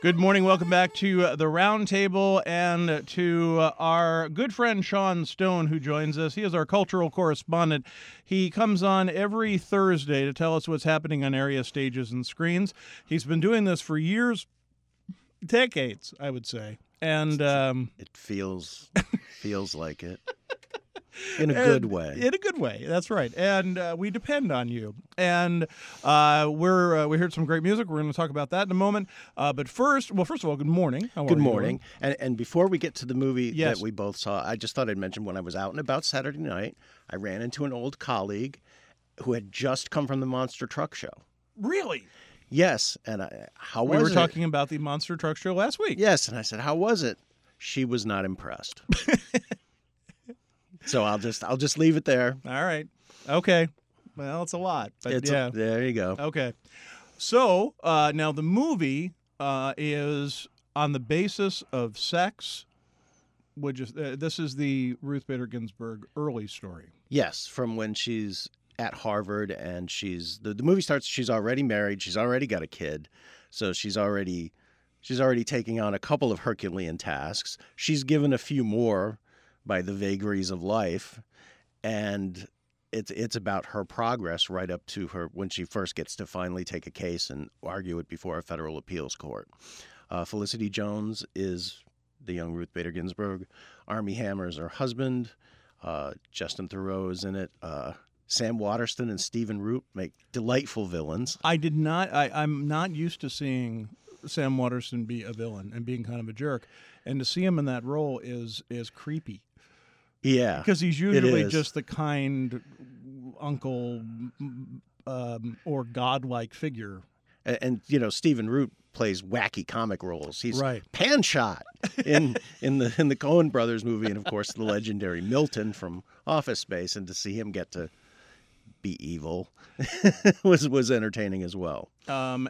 Good morning. Welcome back to the Round Table and to our good friend Sean Stone, who joins us. He is our cultural correspondent. He comes on every Thursday to tell us what's happening on area stages and screens. He's been doing this for years, decades, I would say. And it feels like it. In a good way. In a good way, that's right. And we depend on you. And we heard some great music. We're going to talk about that in a moment. But first of all, good morning. How are you? Good morning. And before we get to the movie Yes. that we both saw, I just thought I'd mention when I was out and about Saturday night, I ran into an old colleague who had just come from the Monster Truck Show. Really? Yes. And how was it? We were talking about the Monster Truck Show last week. Yes. And I said, how was it? She was not impressed. So I'll just leave it there. All right. Okay. Well, it's a lot, but yeah. There you go. Okay. So now the movie is on the basis of sex. This is the Ruth Bader Ginsburg early story. Yes, from when she's at Harvard and the movie starts. She's already married. She's already got a kid, so she's already taking on a couple of Herculean tasks. She's given a few more by the vagaries of life, and it's about her progress right up to her when she first gets to finally take a case and argue it before a federal appeals court. Felicity Jones is the young Ruth Bader Ginsburg. Armie Hammer is her husband. Justin Theroux is in it. Sam Waterston and Stephen Root make delightful villains. I'm not used to seeing Sam Waterston be a villain and being kind of a jerk, and to see him in that role is creepy. Yeah, because he's usually just the kind uncle or godlike figure. And Stephen Root plays wacky comic roles. He's right. Panshot in the Coen Brothers movie, and of course the legendary Milton from Office Space. And to see him get to be evil was entertaining as well. But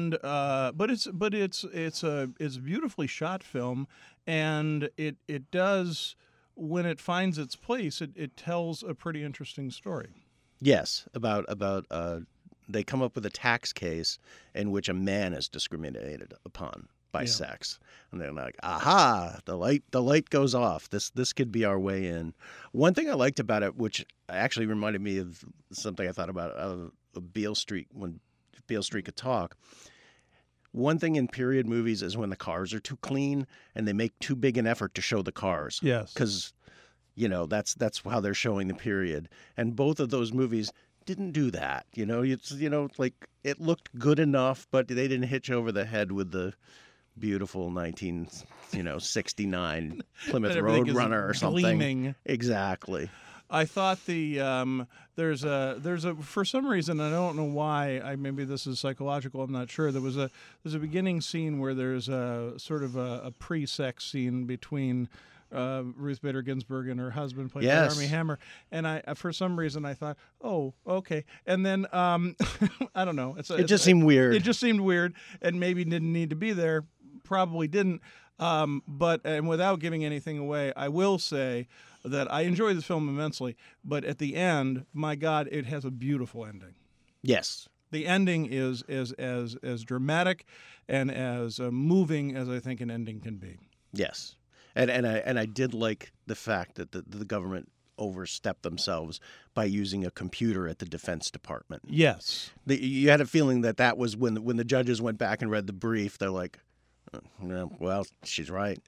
it's a beautifully shot film, and it does. When it finds its place, it tells a pretty interesting story. Yes, about they come up with a tax case in which a man is discriminated upon by sex, and they're like, "Aha! The light goes off. This could be our way in." One thing I liked about it, which actually reminded me of something I thought about Beale Street when Beale Street Could Talk. One thing in period movies is when the cars are too clean and they make too big an effort to show the cars. Yes. Because, that's how they're showing the period. And both of those movies didn't do that. It looked good enough, but they didn't hit you over the head with the beautiful 1969 Plymouth Roadrunner or something. Gleaming. Exactly. I thought there's a for some reason, I don't know why, maybe this is psychological, I'm not sure. There's a beginning scene where there's a sort of a pre-sex scene between Ruth Bader Ginsburg and her husband, played by Armie Hammer, and I for some reason I thought, oh, okay, and then I don't know, it just seemed weird. It just seemed weird, and maybe didn't need to be there, probably didn't. But without giving anything away, I will say that I enjoy this film immensely, but at the end, my God, it has a beautiful ending. Yes. The ending is as dramatic and as moving as I think an ending can be. Yes. And I did like the fact that the government overstepped themselves by using a computer at the Defense Department. Yes. You had a feeling that was when the judges went back and read the brief, they're like, well, she's right.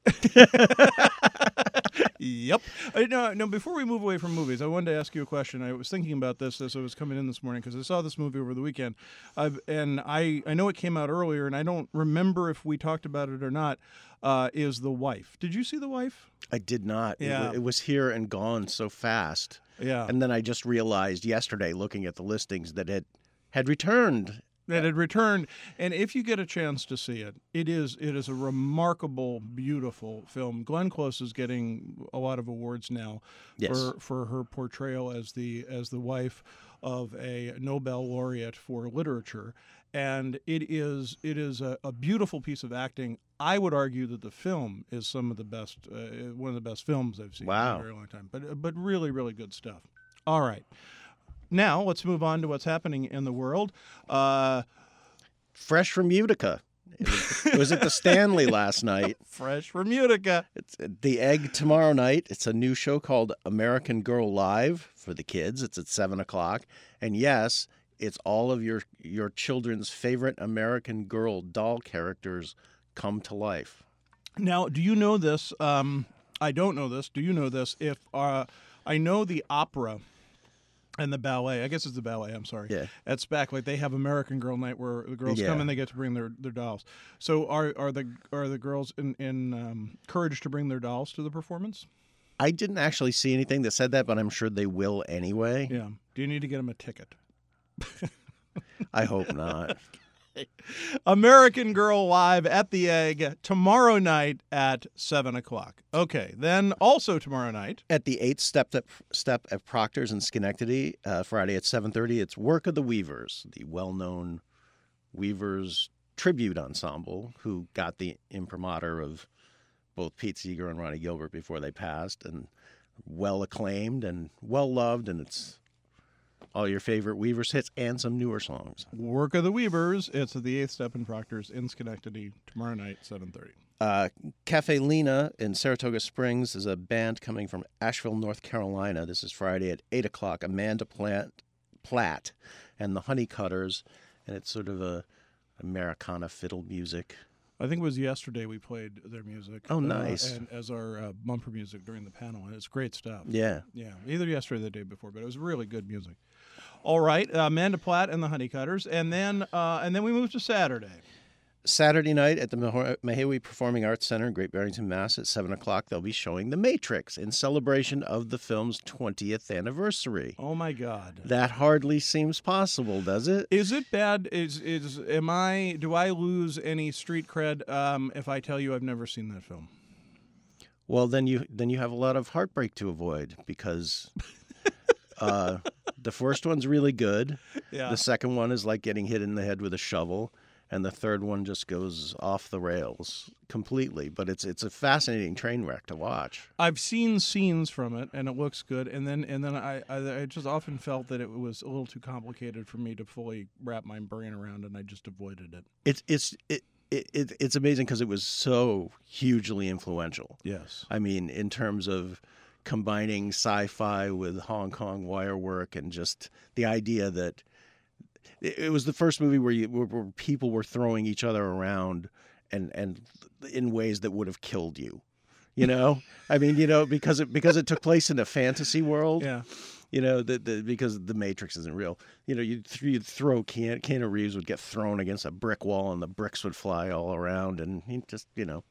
Yep. No, before we move away from movies, I wanted to ask you a question. I was thinking about this as I was coming in this morning because I saw this movie over the weekend. And I know it came out earlier, and I don't remember if we talked about it or not, is The Wife. Did you see The Wife? I did not. Yeah. It was here and gone so fast. Yeah. And then I just realized yesterday, looking at the listings, that it had returned. That had returned, and if you get a chance to see it, it is a remarkable, beautiful film. Glenn Close is getting a lot of awards now for her portrayal as the wife of a Nobel laureate for literature, and it is a beautiful piece of acting. I would argue that the film is some of the best, one of the best films I've seen in a very long time. But really, really good stuff. All right. Now, let's move on to what's happening in the world. Fresh from Utica. It was at the Stanley last night. Fresh from Utica. It's at the Egg tomorrow night. It's a new show called American Girl Live for the kids. It's at 7:00. And yes, it's all of your children's favorite American Girl doll characters come to life. Now, do you know this? I don't know this. Do you know this? If I know the opera and the ballet. I guess it's the ballet. I'm sorry. Yeah. At SPAC, like they have American Girl Night where the girls come and they get to bring their dolls. So are the girls encouraged to bring their dolls to the performance? I didn't actually see anything that said that, but I'm sure they will anyway. Yeah. Do you need to get them a ticket? I hope not. American Girl Live at the Egg tomorrow night at 7:00. Okay, then also tomorrow night at the 8th step at Proctor's in Schenectady, Friday at 7:30. It's Work of the Weavers, the well-known Weavers tribute ensemble who got the imprimatur of both Pete Seeger and Ronnie Gilbert before they passed, and well acclaimed and well loved, and it's all your favorite Weavers hits and some newer songs. Work of the Weavers. It's at the 8th Step in Proctor's in Schenectady tomorrow night, 7:30. Cafe Lena in Saratoga Springs is a band coming from Asheville, North Carolina. This is Friday at 8:00. Amanda Platt and the Honeycutters, and it's sort of a Americana fiddle music. I think it was yesterday we played their music. Oh, nice. And as our bumper music during the panel, and it's great stuff. Yeah. Yeah, either yesterday or the day before, but it was really good music. All right, Amanda Platt and the Honeycutters, and then we move to Saturday. Saturday night at the Mahawi Performing Arts Center in Great Barrington, Mass. At 7:00, they'll be showing The Matrix in celebration of the film's 20th anniversary. Oh my God! That hardly seems possible, does it? Is it bad? Do I lose any street cred if I tell you I've never seen that film? Well, then you have a lot of heartbreak to avoid because the first one's really good. Yeah. The second one is like getting hit in the head with a shovel. And the third one just goes off the rails completely. But it's a fascinating train wreck to watch. I've seen scenes from it, and it looks good. And then I just often felt that it was a little too complicated for me to fully wrap my brain around, and I just avoided it. It's amazing because it was so hugely influential. Yes. I mean, in terms of combining sci-fi with Hong Kong wire work and just the idea that it was the first movie where people were throwing each other around and in ways that would have killed you. You know? I mean, because it took place in a fantasy world. Yeah. Because the Matrix isn't real. You'd throw Keanu Reeves would get thrown against a brick wall and the bricks would fly all around and he just,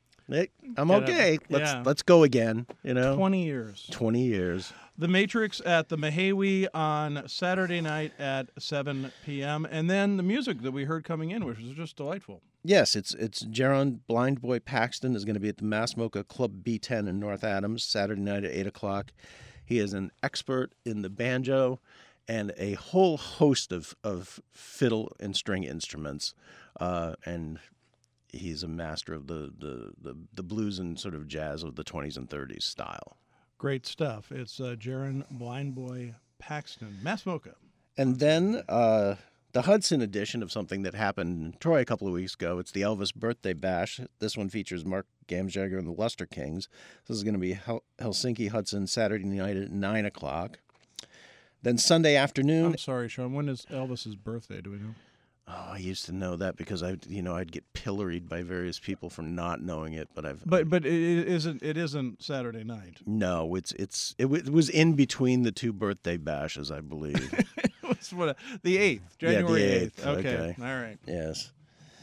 I'm okay. Let's go again, 20 years. 20 years. The Matrix at the Mahawi on Saturday night at 7 p.m. And then the music that we heard coming in, which was just delightful. Yes, it's Jaron Blind Boy Paxton is going to be at the Mass Mocha Club B10 in North Adams Saturday night at 8:00. He is an expert in the banjo and a whole host of fiddle and string instruments, and he's a master of the blues and sort of jazz of the 20s and 30s style. Great stuff. It's Jaron Blind Boy Paxton, Mass Mocha. And then the Hudson edition of something that happened in Troy a couple of weeks ago. It's the Elvis Birthday Bash. This one features Mark Gamsjagger and the Luster Kings. This is going to be Helsinki Hudson Saturday night at 9:00. Then Sunday afternoon. I'm sorry, Sean. When is Elvis's birthday? Do we know? Oh, I used to know that because I'd get pilloried by various people for not knowing it, but But it isn't Saturday night. No, it was in between the two birthday bashes, I believe. It was the 8th, January 8th. Okay. All right. Yes.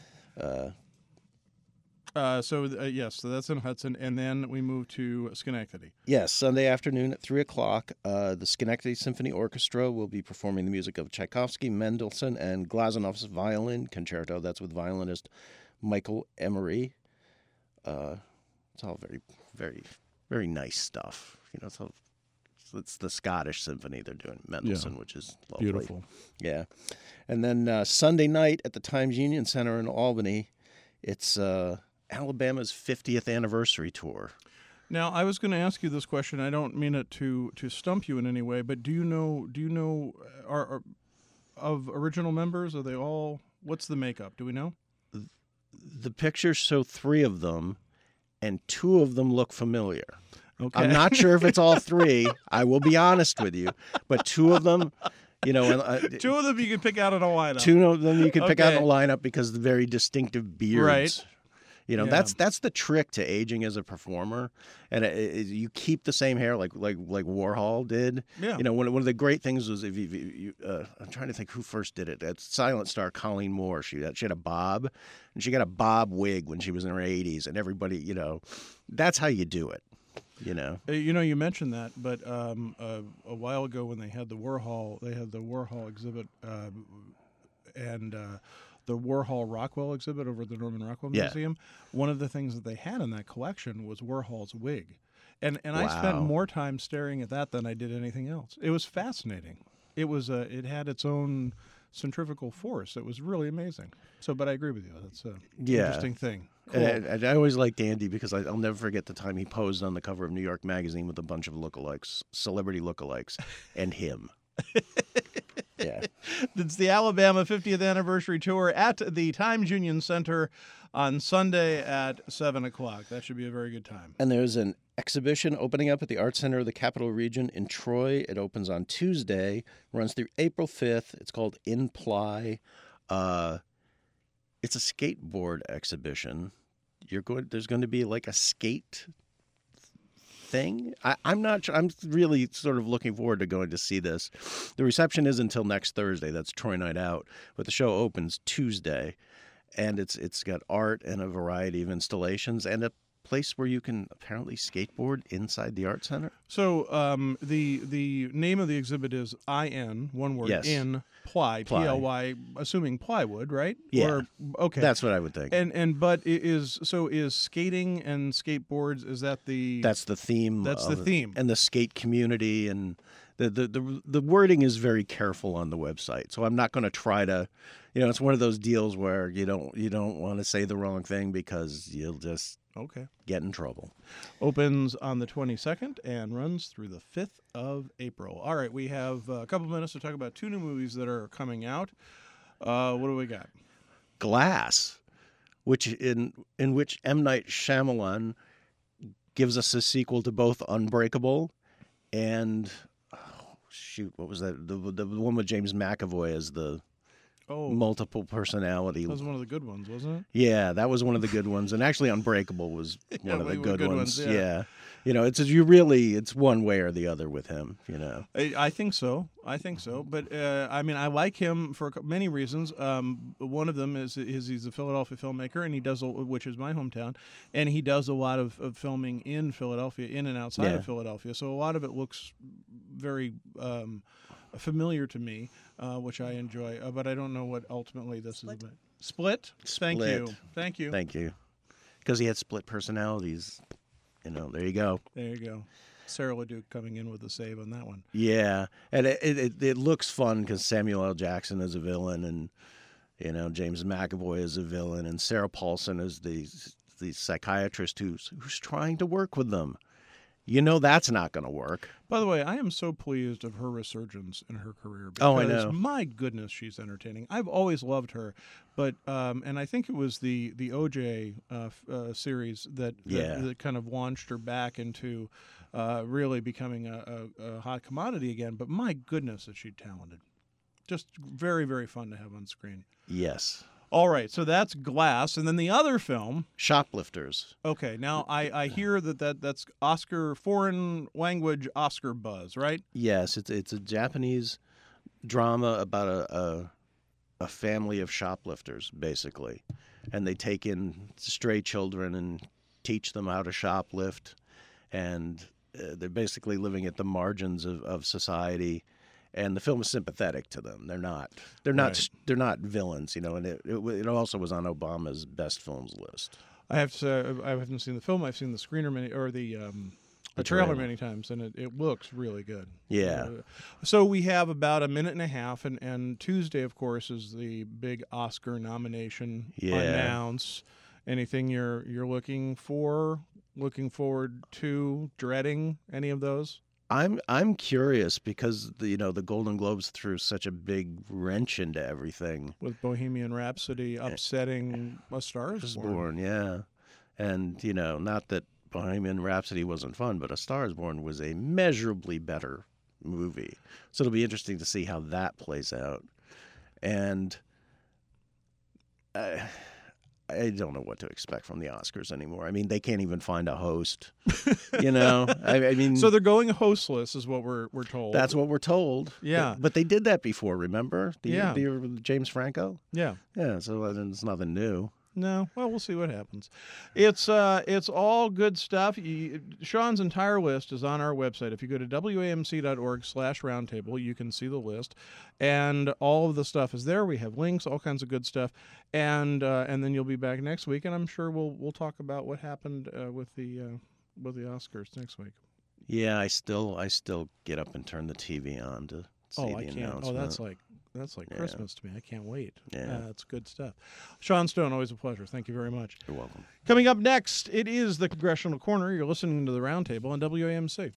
So that's in Hudson, and then we move to Schenectady. Yes, Sunday afternoon at 3:00, the Schenectady Symphony Orchestra will be performing the music of Tchaikovsky, Mendelssohn, and Glazonov's Violin Concerto. That's with violinist Michael Emery. It's all very, very, very nice stuff. It's the Scottish symphony they're doing, Mendelssohn, which is lovely. Beautiful. Yeah. And then Sunday night at the Times Union Center in Albany, it's Alabama's 50th anniversary tour. Now, I was going to ask you this question. I don't mean it to stump you in any way, but do you know are of original members? Are they all? What's the makeup? Do we know? The pictures show 3 of them, and 2 of them look familiar. Okay. I'm not sure if it's all 3. I will be honest with you, but 2 of them, you know, 2 of them you can pick out in a lineup. 2 of them you can pick out in Okay. a lineup because of the very distinctive beards. Right. You know, Yeah. that's the trick to aging as a performer, and you keep the same hair like Warhol did. Yeah. You know, one of the great things was if you I'm trying to think who first did it. That's silent star Colleen Moore. She had a bob, and she got a bob wig when she was in her 80s, and everybody, you know, that's how you do it. You know. You know, you mentioned that, but a while ago when they had the Warhol exhibit and the Warhol Rockwell exhibit over at the Norman Rockwell Yeah. Museum, one of the things that they had in that collection was Warhol's wig. And I Wow. spent more time staring at that than I did anything else. It was fascinating. It had its own centrifugal force. It was really amazing. So, but I agree with you. That's an interesting thing. Cool. And I always liked Andy because I'll never forget the time he posed on the cover of New York Magazine with a bunch of lookalikes, celebrity lookalikes, and him. Yeah. It's the Alabama 50th anniversary tour at the Times Union Center on Sunday at 7 o'clock. That should be a very good time. And there's an exhibition opening up at the Art Center of the Capital Region in Troy. It opens on Tuesday, runs through April 5th. It's called Imply. It's a skateboard exhibition. There's going to be like a skate thing. I'm not sure. I'm really sort of looking forward to going to see this. The reception is until next Thursday. That's Troy Night Out. But the show opens Tuesday, and it's got art and a variety of installations and a place where you can apparently skateboard inside the art center. So the name of the exhibit is IN, one word, Yes. in Ply, Ply. P-L-Y, assuming plywood, right? Yeah. Or, okay. That's what I would think. But is skating and skateboards, is that the... That's the theme. That's the of it. theme. And the skate community, and the wording is very careful on the website. So I'm not going to try to, you know, it's one of those deals where you don't want to say the wrong thing because you'll just Okay. get in trouble. Opens on the 22nd and runs through the 5th of April. All right, we have a couple minutes to talk about 2 new movies that are coming out. What do we got? Glass, which in which M. Night Shyamalan gives us a sequel to both Unbreakable and what was that? The one with James McAvoy as the Oh, multiple personality. that was one of the good ones, wasn't it? Yeah, that was one of the good ones, and actually Unbreakable was one of the they were good, good ones. ones, yeah. You know, it's one way or the other with him. You know, I think so. But I mean, I like him for many reasons. One of them is he's a Philadelphia filmmaker, and he does, which is my hometown, and he does a lot of filming in Philadelphia, in and outside Yeah. of Philadelphia. So a lot of it looks very familiar to me, which I enjoy. But I don't know what ultimately this is about. Split. Thank you. Thank you, because he had split personalities. You know, there you go. There you go. Sarah LeDuc coming in with a save on that one. Yeah, and it looks fun because Samuel L. Jackson is a villain, and you know James McAvoy is a villain, and Sarah Paulson is the psychiatrist who's trying to work with them. You know that's not going to work. By the way, I am so pleased of her resurgence in her career. Oh, I because, know. My goodness, she's entertaining. I've always loved her, but and I think it was the OJ series that kind of launched her back into really becoming a hot commodity again. But my goodness, is she talented? Just very, very fun to have on screen. Yes. All right, so that's Glass, and then the other film. Shoplifters. Okay, now I hear that's Oscar foreign language Oscar buzz, right? Yes, it's a Japanese drama about a family of shoplifters, basically, and they take in stray children and teach them how to shoplift, and they're basically living at the margins of society. And the film is sympathetic to them. They're not villains, you know. And it also was on Obama's best films list. I have to say, I haven't seen the film. I've seen the screener the trailer many times, and it looks really good. Yeah. So we have about a minute and a half, and Tuesday, of course, is the big Oscar nomination announce. Anything you're looking forward to, dreading any of those? I'm curious because the Golden Globes threw such a big wrench into everything. With Bohemian Rhapsody upsetting A Star Is Born. Yeah, and not that Bohemian Rhapsody wasn't fun, but A Star Is Born was a measurably better movie. So it'll be interesting to see how that plays out. And I don't know what to expect from the Oscars anymore. I mean, they can't even find a host. I mean, So they're going hostless, is what we're told. that's what we're told. Yeah. But they did that before. Remember? Yeah. The James Franco. Yeah. Yeah. So it's nothing new. No, well, we'll see what happens. It's all good stuff. Sean's entire list is on our website. If you go to wamc.org/roundtable, you can see the list, and all of the stuff is there. We have links, all kinds of good stuff, and then you'll be back next week, and I'm sure we'll talk about what happened with the Oscars next week. Yeah, I still get up and turn the TV on to see the announcement. Oh, that's like Christmas to me. I can't wait. Yeah. That's good stuff. Sean Stone, always a pleasure. Thank you very much. You're welcome. Coming up next, it is the Congressional Corner. You're listening to the Roundtable on WAMC.